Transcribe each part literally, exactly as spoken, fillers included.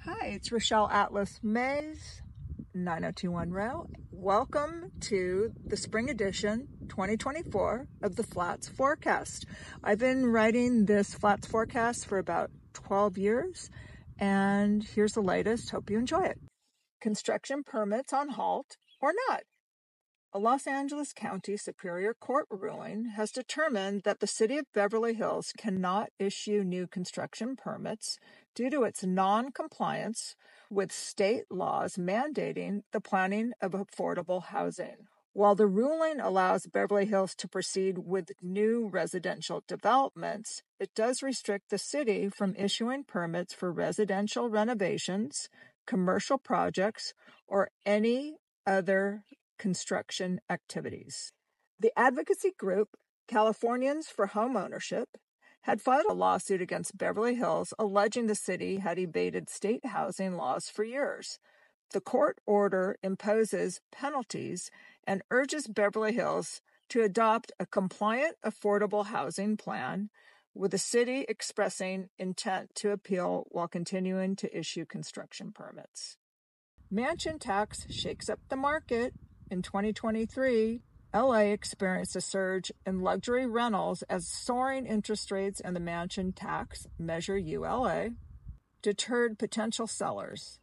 Hi, it's Rochelle Atlas Mays, nine oh two one Row. Welcome to the spring edition twenty twenty-four of the Flats Forecast. I've been writing this Flats Forecast for about twelve years, and here's the latest. Hope you enjoy it. Construction permits on halt or not. A Los Angeles County Superior Court ruling has determined that the city of Beverly Hills cannot issue new construction permits due to its non-compliance with state laws mandating the planning of affordable housing. While the ruling allows Beverly Hills to proceed with new residential developments, it does restrict the city from issuing permits for residential renovations, commercial projects, or any other construction activities. The advocacy group Californians for Homeownership had filed a lawsuit against Beverly Hills alleging the city had evaded state housing laws for years. The court order imposes penalties and urges Beverly Hills to adopt a compliant affordable housing plan, with the city expressing intent to appeal while continuing to issue construction permits. Mansion tax shakes up the market. In twenty twenty-three, L A experienced a surge in luxury rentals as soaring interest rates and the mansion tax, measure U L A, deterred potential sellers.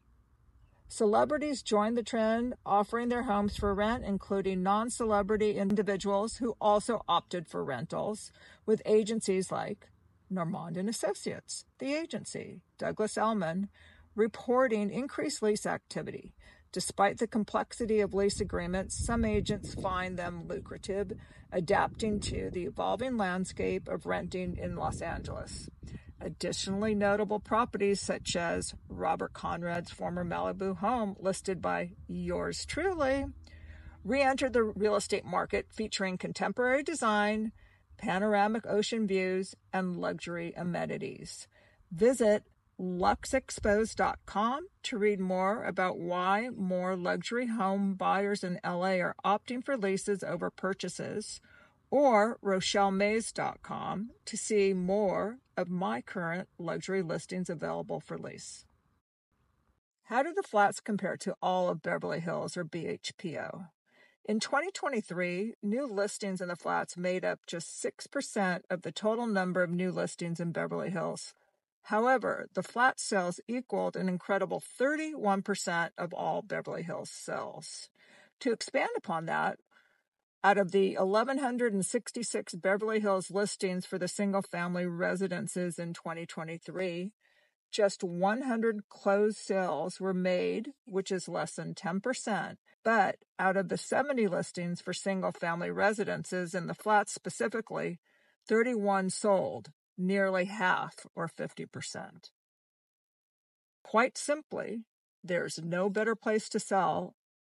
Celebrities joined the trend, offering their homes for rent, including non-celebrity individuals who also opted for rentals, with agencies like Normand and Associates, The Agency, Douglas Elliman, reporting increased lease activity. Despite the complexity of lease agreements, some agents find them lucrative, adapting to the evolving landscape of renting in Los Angeles. Additionally notable properties such as Robert Conrad's former Malibu home, listed by yours truly, re-entered the real estate market, featuring contemporary design, panoramic ocean views, and luxury amenities. Visit lux expose dot com to read more about why more luxury home buyers in L A are opting for leases over purchases, or rochelle mays dot com to see more of my current luxury listings available for lease. How do the flats compare to all of Beverly Hills, or B H P O? In twenty twenty-three, new listings in the flats made up just six percent of the total number of new listings in Beverly Hills. However, the flat sales equaled an incredible thirty-one percent of all Beverly Hills sales. To expand upon that, out of the one thousand one hundred sixty-six Beverly Hills listings for the single-family residences in twenty twenty-three, just one hundred closed sales were made, which is less than ten percent. But out of the seventy listings for single-family residences in the flats specifically, thirty-one sold, nearly half, or fifty percent. Quite simply, there's no better place to sell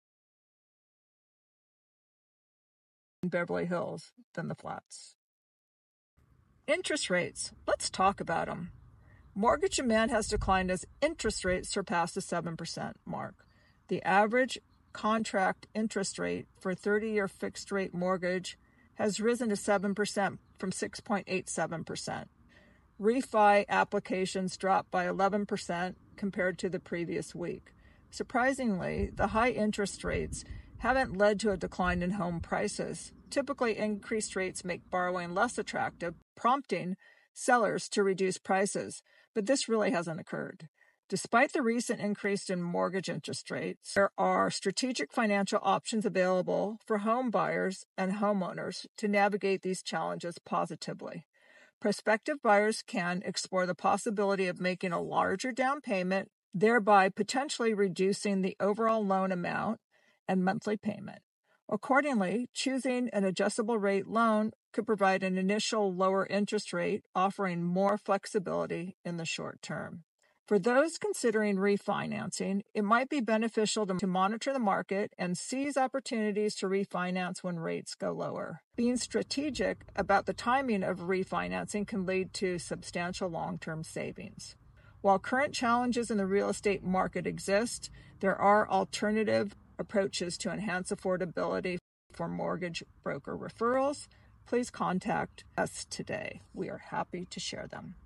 in Beverly Hills than the flats. Interest rates. Let's talk about them. Mortgage demand has declined as interest rates surpass the seven percent mark. The average contract interest rate for a thirty-year fixed-rate mortgage has risen to seven percent from six point eight seven percent. Refi applications dropped by eleven percent compared to the previous week. Surprisingly, the high interest rates haven't led to a decline in home prices. Typically, increased rates make borrowing less attractive, prompting sellers to reduce prices, but this really hasn't occurred. Despite the recent increase in mortgage interest rates, there are strategic financial options available for home buyers and homeowners to navigate these challenges positively. Prospective buyers can explore the possibility of making a larger down payment, thereby potentially reducing the overall loan amount and monthly payment. Accordingly, choosing an adjustable rate loan could provide an initial lower interest rate, offering more flexibility in the short term. For those considering refinancing, it might be beneficial to monitor the market and seize opportunities to refinance when rates go lower. Being strategic about the timing of refinancing can lead to substantial long-term savings. While current challenges in the real estate market exist, there are alternative approaches to enhance affordability. For mortgage broker referrals, please contact us today. We are happy to share them.